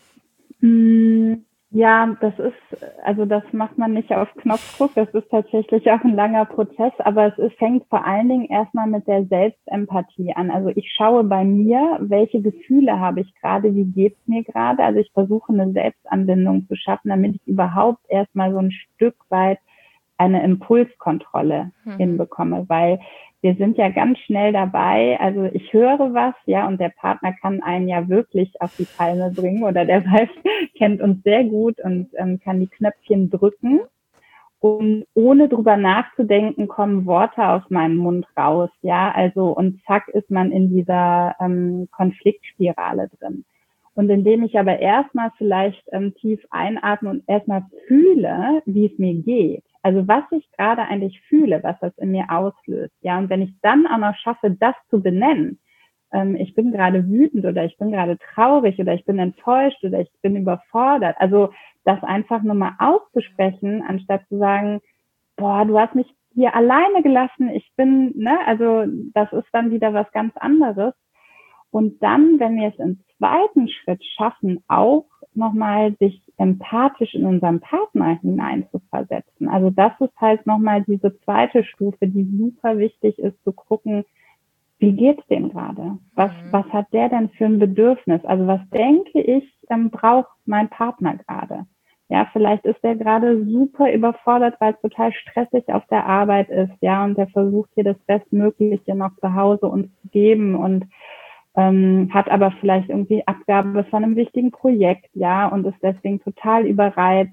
Speaker 2: Ja, das macht man nicht auf Knopfdruck, das ist tatsächlich auch ein langer Prozess, aber fängt vor allen Dingen erstmal mit der Selbstempathie an. Also ich schaue bei mir, welche Gefühle habe ich gerade, wie geht's mir gerade? Also ich versuche eine Selbstanbindung zu schaffen, damit ich überhaupt erstmal so ein Stück weit eine Impulskontrolle hinbekomme, weil wir sind ja ganz schnell dabei, also ich höre was, ja, und der Partner kann einen ja wirklich auf die Palme bringen oder der kennt uns sehr gut und kann die Knöpfchen drücken. Und ohne drüber nachzudenken, kommen Worte aus meinem Mund raus, ja, also und zack ist man in dieser Konfliktspirale drin. Und indem ich aber erstmal vielleicht tief einatme und erstmal fühle, wie es mir geht, also was ich gerade eigentlich fühle, was das in mir auslöst, ja, und wenn ich dann auch noch schaffe, das zu benennen, ich bin gerade wütend oder ich bin gerade traurig oder ich bin enttäuscht oder ich bin überfordert, also das einfach nur mal auszusprechen, anstatt zu sagen, boah, du hast mich hier alleine gelassen, also das ist dann wieder was ganz anderes. Und dann, wenn wir es im zweiten Schritt schaffen, auch nochmal sich empathisch in unseren Partner hineinzuversetzen. Also das ist halt nochmal diese zweite Stufe, die super wichtig ist, zu gucken, wie geht's dem gerade? Was hat der denn für ein Bedürfnis? Also was denke ich, braucht mein Partner gerade? Ja, vielleicht ist der gerade super überfordert, weil es total stressig auf der Arbeit ist, ja, und der versucht hier das Bestmögliche noch zu Hause uns zu geben und hat aber vielleicht irgendwie Abgabe von einem wichtigen Projekt, ja, und ist deswegen total überreizt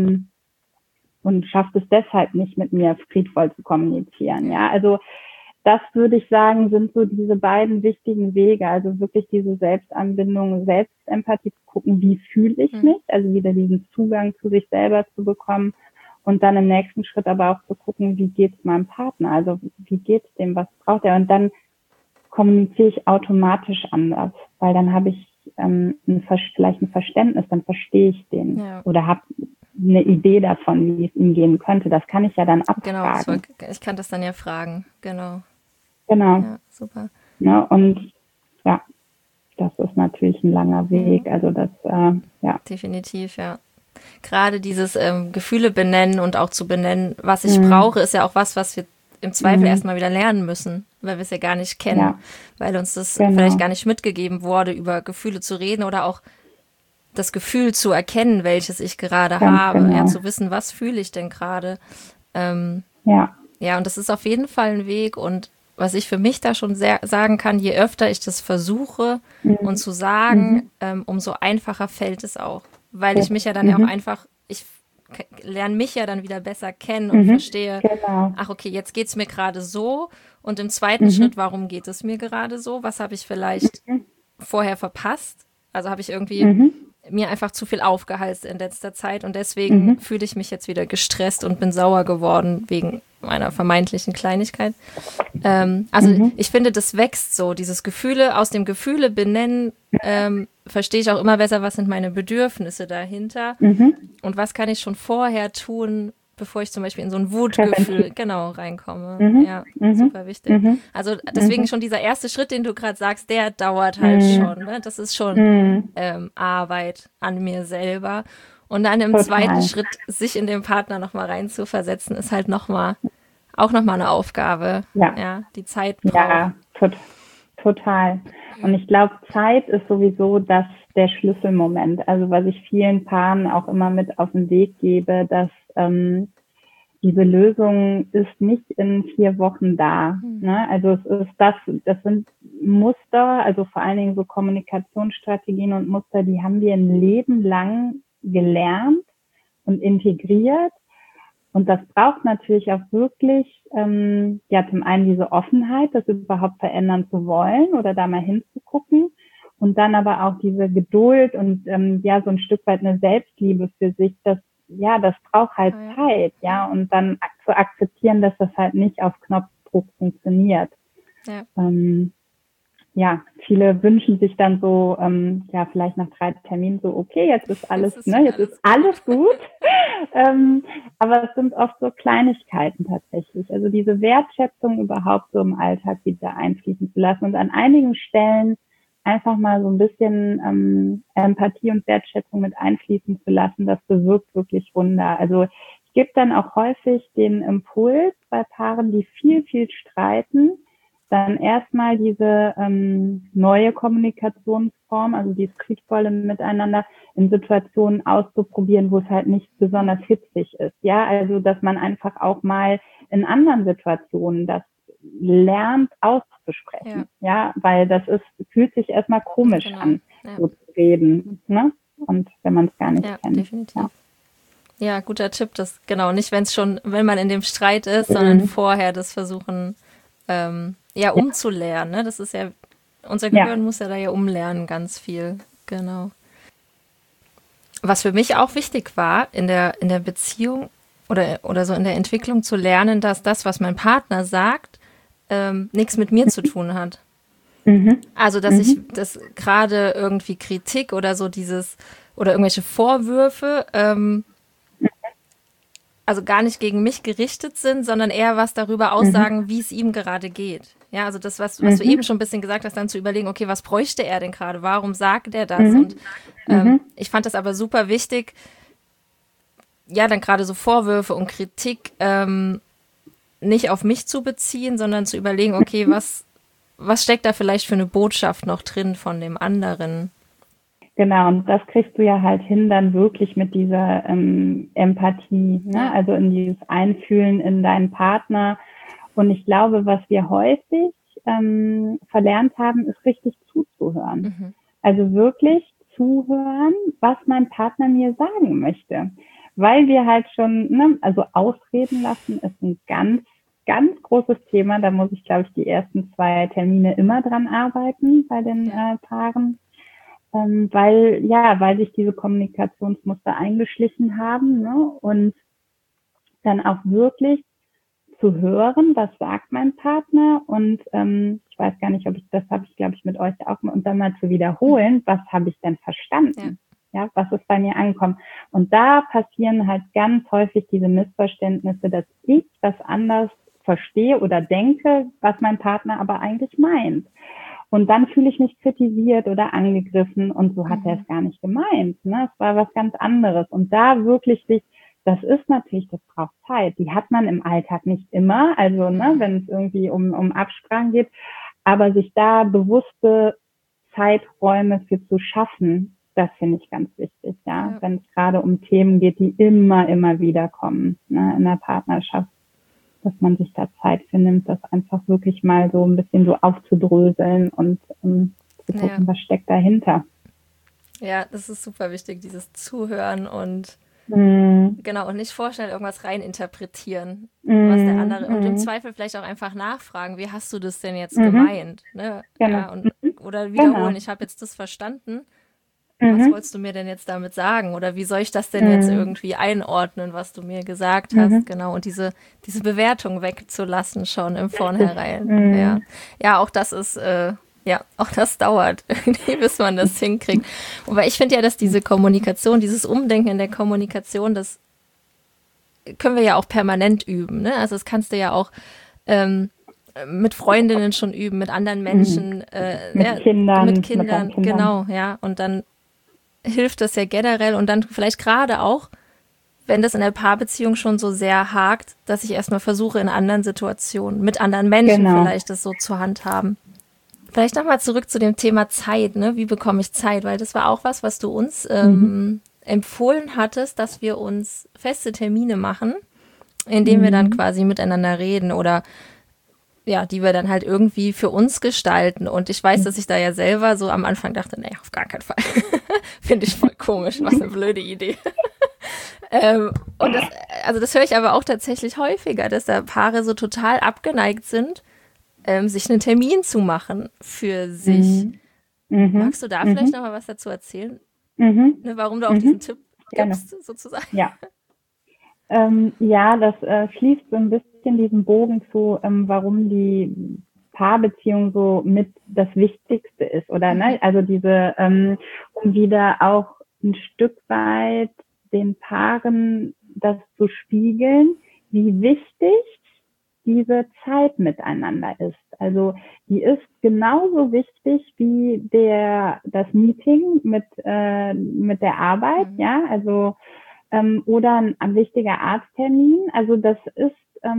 Speaker 2: und schafft es deshalb nicht, mit mir friedvoll zu kommunizieren, ja. Also das würde ich sagen, sind so diese beiden wichtigen Wege, also wirklich diese Selbstanbindung, Selbstempathie zu gucken, wie fühle ich mich, also wieder diesen Zugang zu sich selber zu bekommen und dann im nächsten Schritt aber auch zu gucken, wie geht's meinem Partner, also wie geht's dem, was braucht er, und dann kommuniziere ich automatisch anders, weil dann habe ich vielleicht ein Verständnis, dann verstehe ich den oder habe eine Idee davon, wie es ihm gehen könnte. Das kann ich ja dann abfragen.
Speaker 1: Genau, ich kann das dann ja fragen, genau.
Speaker 2: Ja,
Speaker 1: super.
Speaker 2: Ja, und ja, das ist natürlich ein langer Weg, also das,
Speaker 1: Definitiv, ja. Gerade dieses Gefühle benennen und auch zu benennen, was ich brauche, ist ja auch was wir im Zweifel erstmal wieder lernen müssen, weil wir es ja gar nicht kennen, weil uns das vielleicht gar nicht mitgegeben wurde, über Gefühle zu reden oder auch das Gefühl zu erkennen, welches ich gerade habe, ja, zu wissen, was fühle ich denn gerade. Und das ist auf jeden Fall ein Weg und was ich für mich da schon sagen kann, je öfter ich das versuche und zu sagen, umso einfacher fällt es auch. Weil ich mich ja dann auch einfach, ich lerne mich ja dann wieder besser kennen und verstehe, ach okay, jetzt geht es mir gerade so und im zweiten Schritt, warum geht es mir gerade so? Was habe ich vielleicht vorher verpasst? Also habe ich irgendwie mir einfach zu viel aufgeheizt in letzter Zeit und deswegen fühle ich mich jetzt wieder gestresst und bin sauer geworden wegen meiner vermeintlichen Kleinigkeit. Ich finde, das wächst so, dieses Gefühle, aus dem Gefühle benennen, verstehe ich auch immer besser, was sind meine Bedürfnisse dahinter und was kann ich schon vorher tun, bevor ich zum Beispiel in so ein Wutgefühl reinkomme. Ja, super wichtig. Also deswegen schon dieser erste Schritt, den du gerade sagst, der dauert halt schon. Ne? Das ist schon Arbeit an mir selber. Und dann im zweiten Schritt, sich in den Partner nochmal reinzuversetzen, ist halt auch nochmal eine Aufgabe, die Zeit braucht.
Speaker 2: Ja, total. Und ich glaube, Zeit ist sowieso der Schlüsselmoment. Also was ich vielen Paaren auch immer mit auf den Weg gebe, dass diese Lösung ist nicht in 4 Wochen da. Ne? Also es ist das sind Muster, also vor allen Dingen so Kommunikationsstrategien und Muster, die haben wir ein Leben lang gelernt und integriert. Und das braucht natürlich auch wirklich, zum einen diese Offenheit, das überhaupt verändern zu wollen oder da mal hinzugucken. Und dann aber auch diese Geduld und so ein Stück weit eine Selbstliebe für sich, das braucht halt Zeit, und dann zu akzeptieren, dass das halt nicht auf Knopfdruck funktioniert. Viele wünschen sich dann so, vielleicht nach 3 Terminen so, okay, jetzt ist alles gut. Aber es sind oft so Kleinigkeiten tatsächlich. Also diese Wertschätzung überhaupt so im Alltag wieder einfließen zu lassen und an einigen Stellen einfach mal so ein bisschen Empathie und Wertschätzung mit einfließen zu lassen, das bewirkt wirklich Wunder. Also ich gebe dann auch häufig den Impuls bei Paaren, die viel, viel streiten, dann erstmal diese neue Kommunikationsform, also dieses friedvolle Miteinander in Situationen auszuprobieren, wo es halt nicht besonders hitzig ist. Ja, also dass man einfach auch mal in anderen Situationen das lernt auszusprechen. Ja, weil fühlt sich erstmal komisch an, so zu reden. Ne? Und wenn man es gar nicht kennt.
Speaker 1: Definitiv. Ja, guter Tipp, das nicht, wenn man in dem Streit ist, sondern vorher das versuchen, umzulernen. Ne? Das ist ja, unser Gehirn muss ja da umlernen, ganz viel. Genau. Was für mich auch wichtig war in der Beziehung oder so in der Entwicklung zu lernen, dass das, was mein Partner sagt, nichts mit mir zu tun hat. Also, dass ich das gerade irgendwie Kritik oder so oder irgendwelche Vorwürfe also gar nicht gegen mich gerichtet sind, sondern eher was darüber aussagen, wie es ihm gerade geht. Ja, also das, was du eben schon ein bisschen gesagt hast, dann zu überlegen, okay, was bräuchte er denn gerade? Warum sagt er das? Und ich fand das aber super wichtig, dann gerade so Vorwürfe und Kritik nicht auf mich zu beziehen, sondern zu überlegen, okay, was steckt da vielleicht für eine Botschaft noch drin von dem anderen?
Speaker 2: Genau, und das kriegst du ja halt hin dann wirklich mit dieser Empathie, ne? Also in dieses Einfühlen in deinen Partner. Und ich glaube, was wir häufig verlernt haben, ist richtig zuzuhören. Also wirklich zuhören, was mein Partner mir sagen möchte. Weil wir halt schon, also ausreden lassen ist ein ganz, ganz großes Thema. Da muss ich, glaube ich, die ersten 2 Termine immer dran arbeiten bei den Paaren. Weil sich diese Kommunikationsmuster eingeschlichen haben, ne? Und dann auch wirklich zu hören, was sagt mein Partner und ich weiß gar nicht, das habe ich, glaube ich, mit euch auch und dann mal zu wiederholen, was habe ich denn verstanden? Ja, was ist bei mir angekommen? Und da passieren halt ganz häufig diese Missverständnisse, dass ich was anders verstehe oder denke, was mein Partner aber eigentlich meint. Und dann fühle ich mich kritisiert oder angegriffen und so hat er es gar nicht gemeint. Ne? Es war was ganz anderes. Und da wirklich das braucht Zeit. Die hat man im Alltag nicht immer. Also, wenn es irgendwie um Absprachen geht. Aber sich da bewusste Zeiträume für zu schaffen, das finde ich ganz wichtig, ja. Wenn es gerade um Themen geht, die immer, immer wieder kommen, ne, in der Partnerschaft. dass man sich da Zeit für nimmt, das einfach wirklich mal so ein bisschen so aufzudröseln und zu gucken, was steckt dahinter.
Speaker 1: Ja, das ist super wichtig, dieses Zuhören und genau, und nicht vorschnell irgendwas reininterpretieren, was der andere, und im Zweifel vielleicht auch einfach nachfragen, wie hast du das denn jetzt gemeint? Ne?
Speaker 2: Genau.
Speaker 1: Ja, oder wiederholen, ich habe jetzt das verstanden, was wolltest du mir denn jetzt damit sagen? Oder wie soll ich das denn jetzt irgendwie einordnen, was du mir gesagt hast? Genau, und diese Bewertung wegzulassen schon im Vornherein. Ja, auch das ist, auch das dauert, irgendwie, bis man das hinkriegt. Wobei ich finde ja, dass diese Kommunikation, dieses Umdenken in der Kommunikation, das können wir ja auch permanent üben. Ne? Also das kannst du ja auch mit Freundinnen schon üben, mit anderen Menschen,
Speaker 2: mit Kindern,
Speaker 1: genau, ja. Und dann hilft das ja generell und dann vielleicht gerade auch, wenn das in der Paarbeziehung schon so sehr hakt, dass ich erstmal versuche, in anderen Situationen, mit anderen Menschen vielleicht das so zu handhaben. Vielleicht nochmal zurück zu dem Thema Zeit, ne? Wie bekomme ich Zeit? Weil das war auch was du uns empfohlen hattest, dass wir uns feste Termine machen, indem wir dann quasi miteinander reden oder ja, die wir dann halt irgendwie für uns gestalten. Und ich weiß, dass ich da ja selber so am Anfang dachte, nee, auf gar keinen Fall. Finde ich voll komisch, was eine blöde Idee. Und das höre ich aber auch tatsächlich häufiger, dass da Paare so total abgeneigt sind, sich einen Termin zu machen für sich. Magst du da vielleicht noch mal was dazu erzählen? Ne, warum du auch diesen Tipp gibst, sozusagen?
Speaker 2: Ja. Das schließt so ein bisschen diesen Bogen zu, warum die Paarbeziehung so mit das Wichtigste ist, oder ne? Also diese, um wieder auch ein Stück weit den Paaren das zu spiegeln, wie wichtig diese Zeit miteinander ist. Also die ist genauso wichtig wie das Meeting mit der Arbeit, ja, also oder ein wichtiger Arzttermin. Also das ist,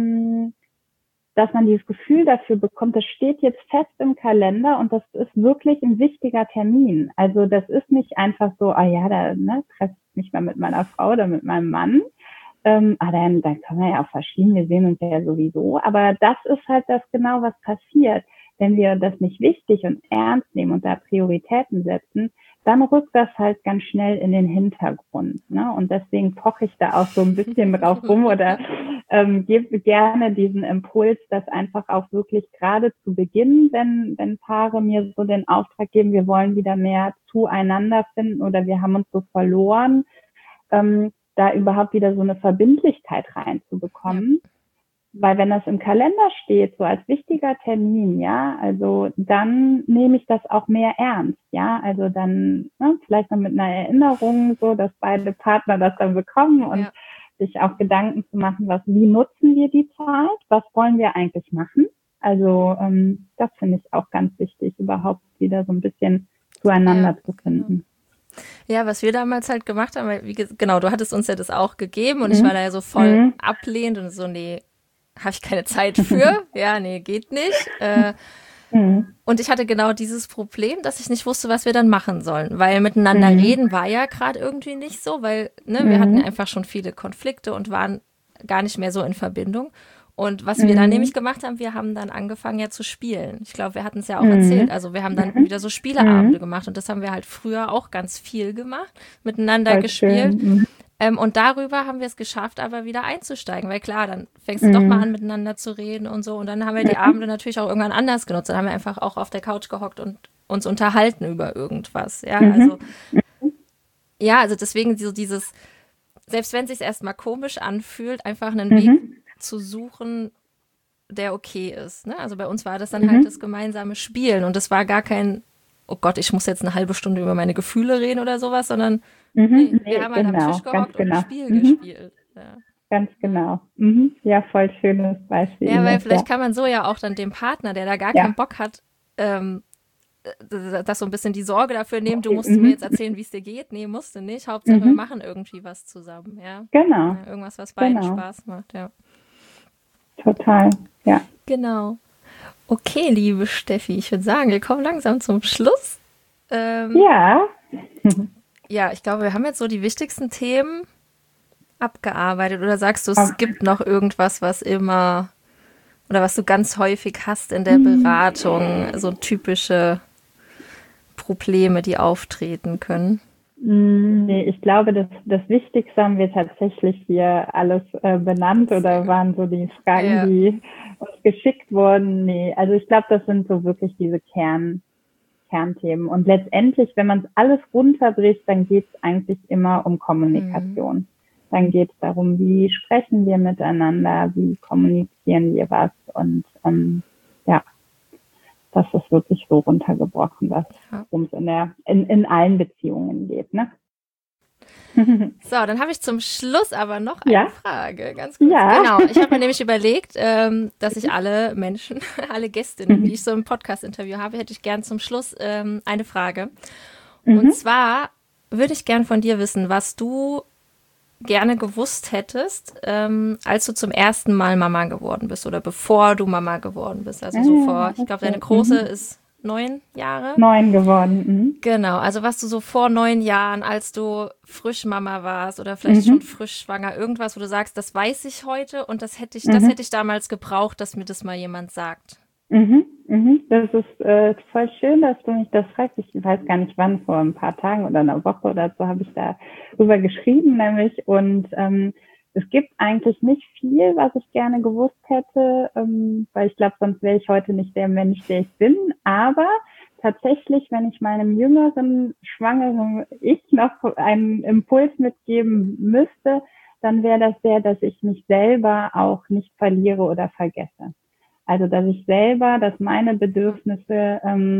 Speaker 2: dass man dieses Gefühl dafür bekommt, das steht jetzt fest im Kalender und das ist wirklich ein wichtiger Termin. Also das ist nicht einfach so, da treffe ich mich mal mit meiner Frau oder mit meinem Mann. Dann können wir ja auch verschieden, wir sehen uns ja sowieso. Aber das ist halt das genau, was passiert. Wenn wir das nicht wichtig und ernst nehmen und da Prioritäten setzen, dann rückt das halt ganz schnell in den Hintergrund. Ne? Und deswegen poche ich da auch so ein bisschen drauf rum oder gebe gerne diesen Impuls, das einfach auch wirklich gerade zu Beginn, wenn Paare mir so den Auftrag geben, wir wollen wieder mehr zueinander finden oder wir haben uns so verloren, da überhaupt wieder so eine Verbindlichkeit reinzubekommen. Ja. Weil wenn das im Kalender steht, so als wichtiger Termin, ja, also dann nehme ich das auch mehr ernst, ja, also dann vielleicht noch mit einer Erinnerung, so, dass beide Partner das dann bekommen und sich auch Gedanken zu machen, wie nutzen wir die Zeit, was wollen wir eigentlich machen? Also das finde ich auch ganz wichtig, überhaupt wieder so ein bisschen zueinander zu finden.
Speaker 1: Ja, was wir damals halt gemacht haben, genau, du hattest uns ja das auch gegeben und ich war da ja so voll ablehnend und so, nee, habe ich keine Zeit für. Ja, nee, geht nicht. Und ich hatte genau dieses Problem, dass ich nicht wusste, was wir dann machen sollen, weil miteinander reden war ja gerade irgendwie nicht so, weil wir hatten ja einfach schon viele Konflikte und waren gar nicht mehr so in Verbindung. Und was wir dann nämlich gemacht haben, wir haben dann angefangen ja zu spielen. Ich glaube, wir hatten es ja auch erzählt. Also wir haben dann wieder so Spieleabende gemacht und das haben wir halt früher auch ganz viel gemacht, miteinander gespielt. Und darüber haben wir es geschafft, aber wieder einzusteigen, weil klar, dann fängst du doch mal an, miteinander zu reden und so. Und dann haben wir die Abende natürlich auch irgendwann anders genutzt. Dann haben wir einfach auch auf der Couch gehockt und uns unterhalten über irgendwas. Ja, also deswegen so dieses, selbst wenn es sich erstmal komisch anfühlt, einfach einen Weg zu suchen, der okay ist. Ne? Also bei uns war das dann halt das gemeinsame Spielen und das war gar kein, oh Gott, ich muss jetzt eine halbe Stunde über meine Gefühle reden oder sowas, sondern wir haben halt am Tisch gehockt und ein Spiel gespielt. Ja.
Speaker 2: Ganz genau. Ja, voll schönes Beispiel.
Speaker 1: Ja, weil vielleicht kann man so ja auch dann dem Partner, der da gar keinen Bock hat, das so ein bisschen die Sorge dafür nehmen, du musst mir jetzt erzählen, wie es dir geht. Nee, musst du nicht. Hauptsache, wir machen irgendwie was zusammen. Ja?
Speaker 2: Genau.
Speaker 1: Ja, irgendwas, was beiden Spaß macht, ja.
Speaker 2: Total, ja.
Speaker 1: Genau. Okay, liebe Steffi, ich würde sagen, wir kommen langsam zum Schluss.
Speaker 2: Ja,
Speaker 1: ich glaube, wir haben jetzt so die wichtigsten Themen abgearbeitet. Oder sagst du, es gibt noch irgendwas, was immer oder was du ganz häufig hast in der Beratung, so typische Probleme, die auftreten können?
Speaker 2: Nee, ich glaube, das Wichtigste haben wir tatsächlich hier alles benannt oder waren so die Fragen, die uns geschickt wurden. Nee, also ich glaube, das sind so wirklich diese Kernthemen. Und letztendlich, wenn man es alles runterbricht, dann geht es eigentlich immer um Kommunikation. Dann geht es darum, wie sprechen wir miteinander, wie kommunizieren wir was und das ist wirklich so runtergebrochen, worum es in allen Beziehungen geht, ne?
Speaker 1: So, dann habe ich zum Schluss aber noch eine Frage, ganz kurz.
Speaker 2: Ja.
Speaker 1: Genau, ich habe mir nämlich überlegt, dass ich alle Menschen, alle Gästinnen, die ich so im Podcast-Interview habe, hätte ich gern zum Schluss eine Frage. Und zwar würde ich gern von dir wissen, was du gerne gewusst hättest, als du zum ersten Mal Mama geworden bist oder bevor du Mama geworden bist. Also so vor, ich glaube, deine Große ist 9 Jahre.
Speaker 2: 9 geworden.
Speaker 1: Genau, also was du so vor 9 Jahren, als du frisch Mama warst oder vielleicht schon frisch schwanger, irgendwas, wo du sagst, das weiß ich heute und das hätte ich damals gebraucht, dass mir das mal jemand sagt.
Speaker 2: Das ist voll schön, dass du mich das fragst. Ich weiß gar nicht wann, vor ein paar Tagen oder einer Woche oder so habe ich darüber geschrieben, nämlich. Und es gibt eigentlich nicht viel, was ich gerne gewusst hätte, weil ich glaube, sonst wäre ich heute nicht der Mensch, der ich bin. Aber tatsächlich, wenn ich meinem jüngeren, schwangeren Ich noch einen Impuls mitgeben müsste, dann wäre das dass ich mich selber auch nicht verliere oder vergesse. Also, dass meine Bedürfnisse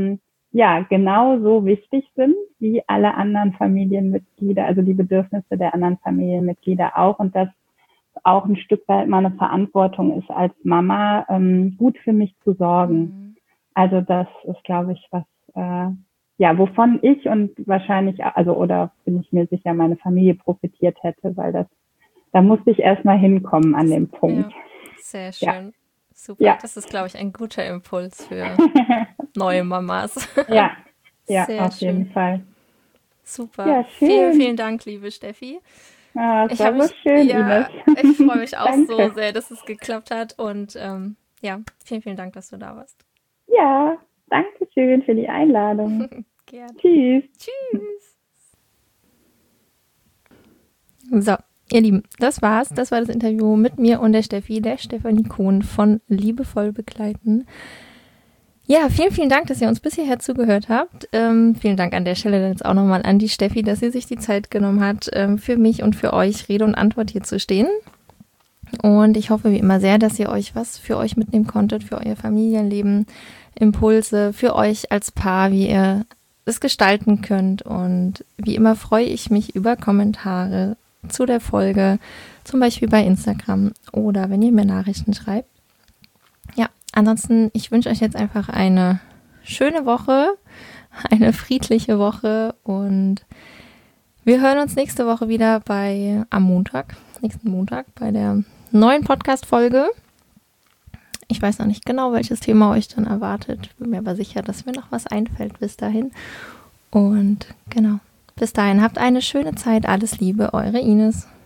Speaker 2: genauso wichtig sind wie alle anderen Familienmitglieder, also die Bedürfnisse der anderen Familienmitglieder auch, und dass auch ein Stück weit meine Verantwortung ist als Mama, gut für mich zu sorgen. Also das ist, glaube ich, was wovon ich und wahrscheinlich, oder bin ich mir sicher, meine Familie profitiert hätte, weil da musste ich erstmal hinkommen an dem Punkt.
Speaker 1: Ja, sehr schön. Ja. Super, das ist, glaube ich, ein guter Impuls für neue Mamas.
Speaker 2: Ja, auf jeden Fall.
Speaker 1: Super. Ja, vielen, vielen Dank, liebe Steffi.
Speaker 2: Das war so schön, Ines.
Speaker 1: Ich freue mich auch so sehr, dass es geklappt hat und vielen, vielen Dank, dass du da warst.
Speaker 2: Ja, danke schön für die Einladung.
Speaker 1: Gerne.
Speaker 2: Tschüss.
Speaker 1: So. Ihr Lieben, das war's. Das war das Interview mit mir und der Stefanie Kohn von Liebevoll begleiten. Ja, vielen, vielen Dank, dass ihr uns bis hierher zugehört habt. Vielen Dank an der Stelle jetzt auch nochmal an die Steffi, dass sie sich die Zeit genommen hat, für mich und für euch Rede und Antwort hier zu stehen. Und ich hoffe wie immer sehr, dass ihr euch was für euch mitnehmen konntet, für euer Familienleben, Impulse, für euch als Paar, wie ihr es gestalten könnt. Und wie immer freue ich mich über Kommentare zu der Folge, zum Beispiel bei Instagram oder wenn ihr mir Nachrichten schreibt. Ja, ansonsten, ich wünsche euch jetzt einfach eine schöne Woche, eine friedliche Woche und wir hören uns nächste Woche wieder nächsten Montag bei der neuen Podcast-Folge. Ich weiß noch nicht genau, welches Thema euch dann erwartet, bin mir aber sicher, dass mir noch was einfällt bis dahin und genau. Bis dahin, habt eine schöne Zeit. Alles Liebe, eure Ines.